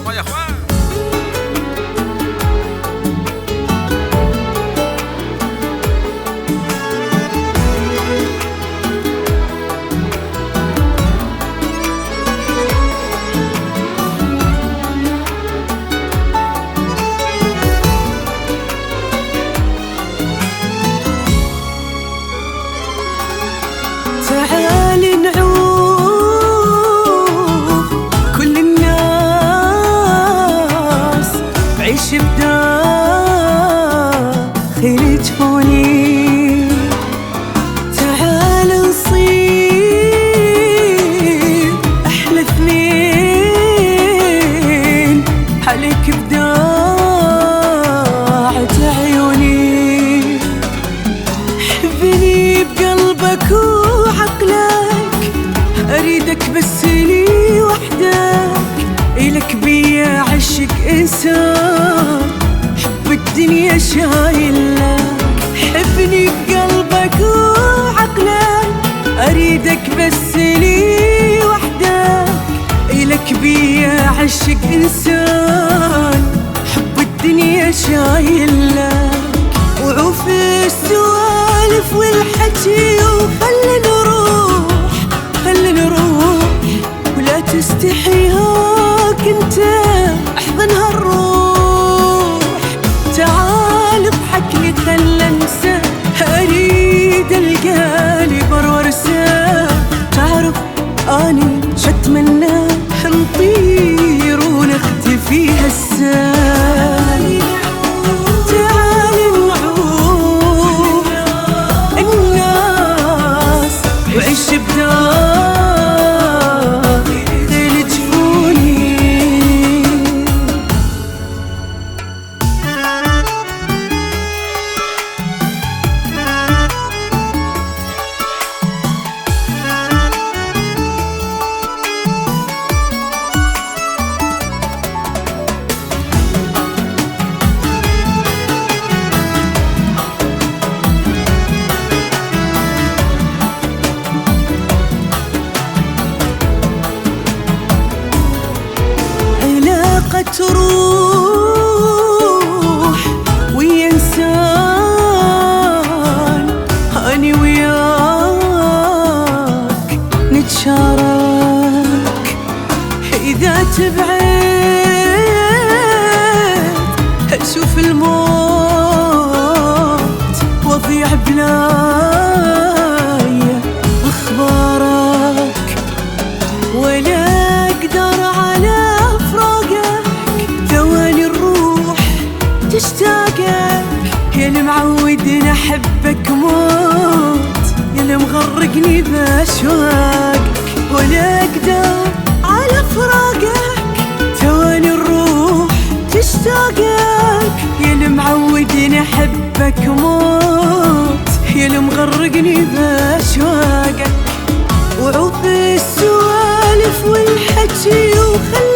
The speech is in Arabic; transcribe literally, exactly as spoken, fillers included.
يلا يا اخوان. تعالي نعوف كل الناس بعيش بداخل جفوني. تعال نصير أحلى اثنين عليك بداعة عيوني. حبني بقلبك وعقلك، أريدك بس لي وحدك، إلك بيا عشق إنسان حب الدنيا شايلك. حبني بقلبك وعقلك، أريدك بس لي وحدك، إلك بيا عشق إنسان حب الدنيا شايلك. وعوف السوالف والحكي وخلي نروح خلي نروح، ولا تستحي هاك انت احضن هالروح. تعال اضحك لي خل انسى، اريد القالي برورسه. تعرف اني شتمنى نطير ونختفي هالساعة. تعالي نعوف الناس وعيش بداخل جفوني. تروح ويا انسان، اني وياك نتشارك. اذا تبعد اشوف الموت وضيع بلاي اخبارك، ولا اقدر على تشتاقك. يا اللي معودني احبك موت، يا اللي مغرقني باشواقك، ولا اقدر على فراقك. ثواني الروح تشتاقك، يا اللي معودني احبك موت، يا اللي مغرقني باشواقك. وعوف السوالف والحكي وخلي